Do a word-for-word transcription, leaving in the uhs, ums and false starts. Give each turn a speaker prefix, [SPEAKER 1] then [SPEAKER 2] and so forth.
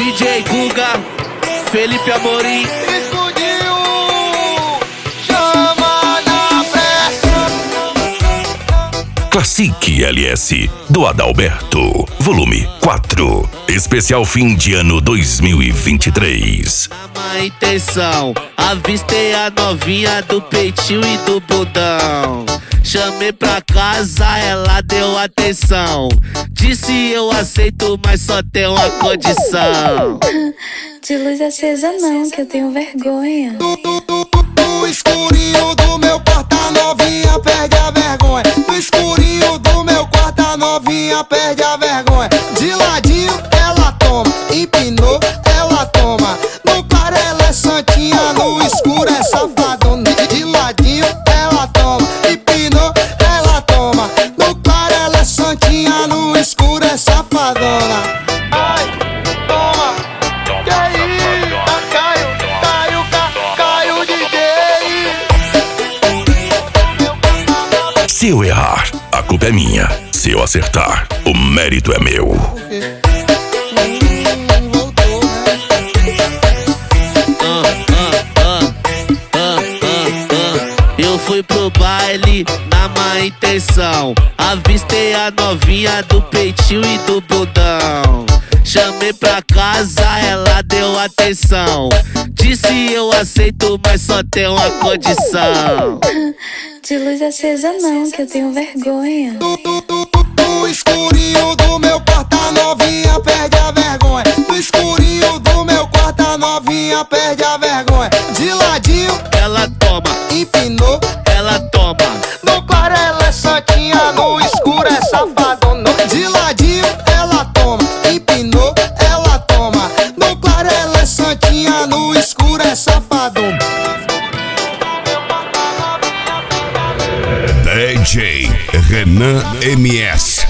[SPEAKER 1] D J Guga, Felipe Amorim.
[SPEAKER 2] Explodiu, chama na pressa.
[SPEAKER 3] Classic L S, do Adalberto, volume quatro. Especial fim de ano dois mil e vinte e três.
[SPEAKER 1] A intenção, avistei a novinha do peitinho e do bundão. Chamei pra casa, ela deu atenção. Disse eu aceito, mas só tem uma condição.
[SPEAKER 4] De luz acesa não, que eu tenho vergonha.
[SPEAKER 2] No escurinho do meu quarto a novinha perde a vergonha. No escurinho do meu quarto a novinha perde a vergonha. De ladinho ela toma, empinou ela toma. No claro ela é santinha, no escuro é safadona. De ladinho ela toma, empinou ela toma. No claro ela é santinha, no escuro é safadona. Ai, toma, que aí, Caio, Caio, Caio D J.
[SPEAKER 3] Se eu errar, a culpa é minha. Se eu acertar, o mérito é meu.
[SPEAKER 1] Eu fui pro baile na má intenção. Avistei a novinha do peitinho e do bundão. Chamei pra casa, ela deu atenção. Disse eu aceito, mas só tem uma condição.
[SPEAKER 4] De luz acesa não, que eu tenho vergonha.
[SPEAKER 2] No escurinho do meu quarto a novinha perde a vergonha. No escurinho do meu quarto a novinha perde a vergonha. De ladinho
[SPEAKER 1] Ela toma,
[SPEAKER 2] empinou
[SPEAKER 1] ela toma.
[SPEAKER 2] no claro ela é santinha, no escuro é safadona. De ladinho ela toma, empinou ela toma. No claro ela é santinha, no escuro é safadona.
[SPEAKER 3] D J Renan M S.